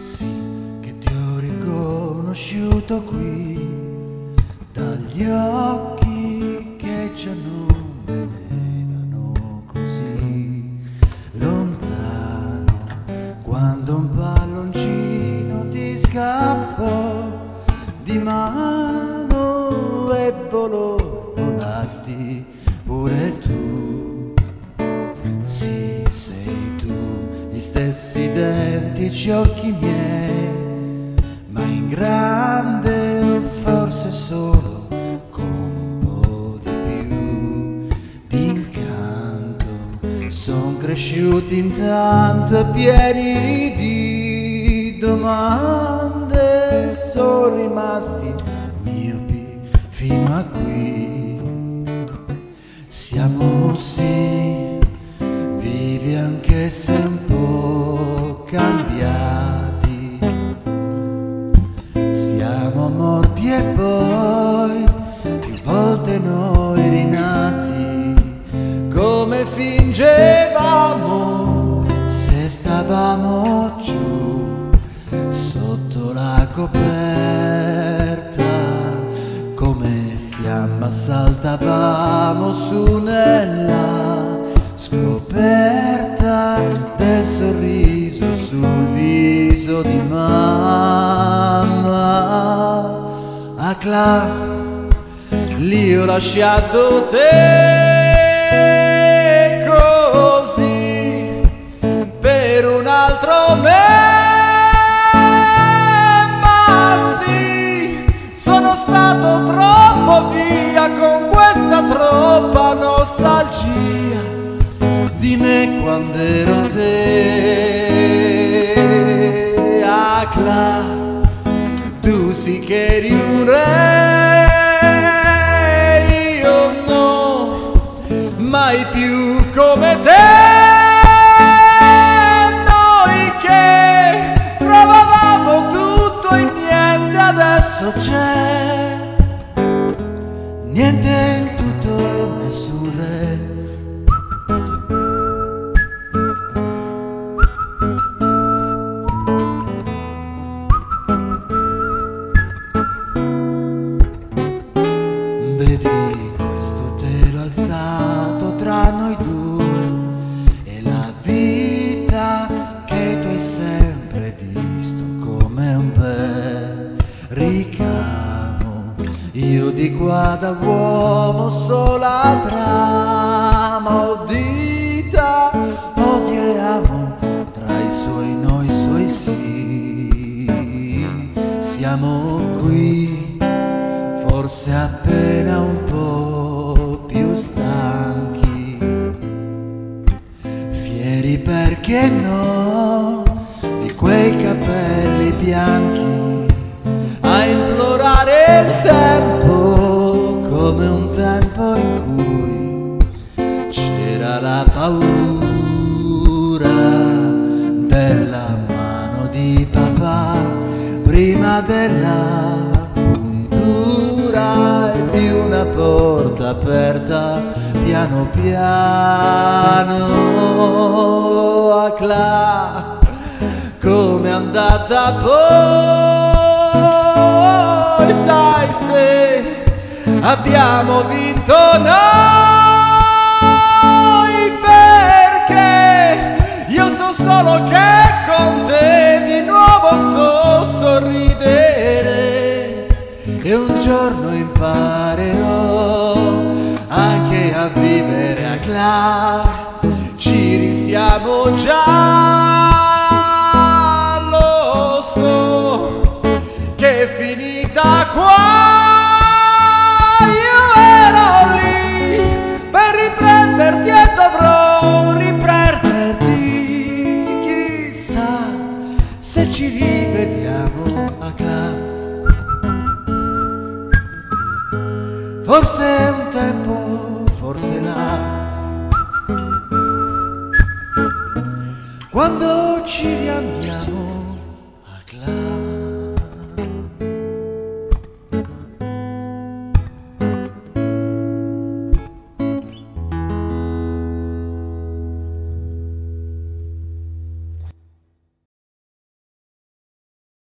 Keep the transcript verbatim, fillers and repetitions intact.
Sì, che ti ho riconosciuto qui, dagli occhi che già non vedevano così lontano, quando un palloncino ti scappò di mano e volò, volasti pure tu. Sì, sei tu, gli stessi identici occhi miei, ma in grande o forse solo con un po' di più di incanto. Son cresciuti intanto e pieni di domande, son rimasti miopi fino a qui. Siamo sì vivi anche se un po' cambiati, siamo morti e poi più volte noi rinati, come fingevamo se stavamo giù sotto la coperta, come fiamma saltavamo su nella scoperta del sorriso sul viso di mamma. Acla, lì ho lasciato te così per un altro me, ma sì, sono stato troppo via con questa troppa nostalgia di me quando ero te. Acla, tu sì che eri un re, io no, mai più come te. Noi che provavamo tutto e niente adesso c'è, niente in tutto e nessun re. Vedi questo telo alzato tra noi due e la vita che tu hai sempre visto come un bel ricamo. Io di qua da uomo sola trama, ho dita, odio e amo, tra i suoi no, i suoi sì. Siamo qui forse appena un po' più stanchi, fieri perché no di quei capelli bianchi, a implorare il tempo come un tempo in cui c'era la paura della mano di papà prima della e di una porta aperta piano piano. Acla, come è andata poi, sai se abbiamo vinto noi, perché io so solo che con te di nuovo so sorridere. E un giorno imparerò anche a vivere. Acla, ci risiamo già, lo so che è finita qua. Io ero lì per riprenderti e dovrò riprenderti, chissà se ci rivediamo. Acla, forse un tempo, forse là, quando ci riamiamo. Acla.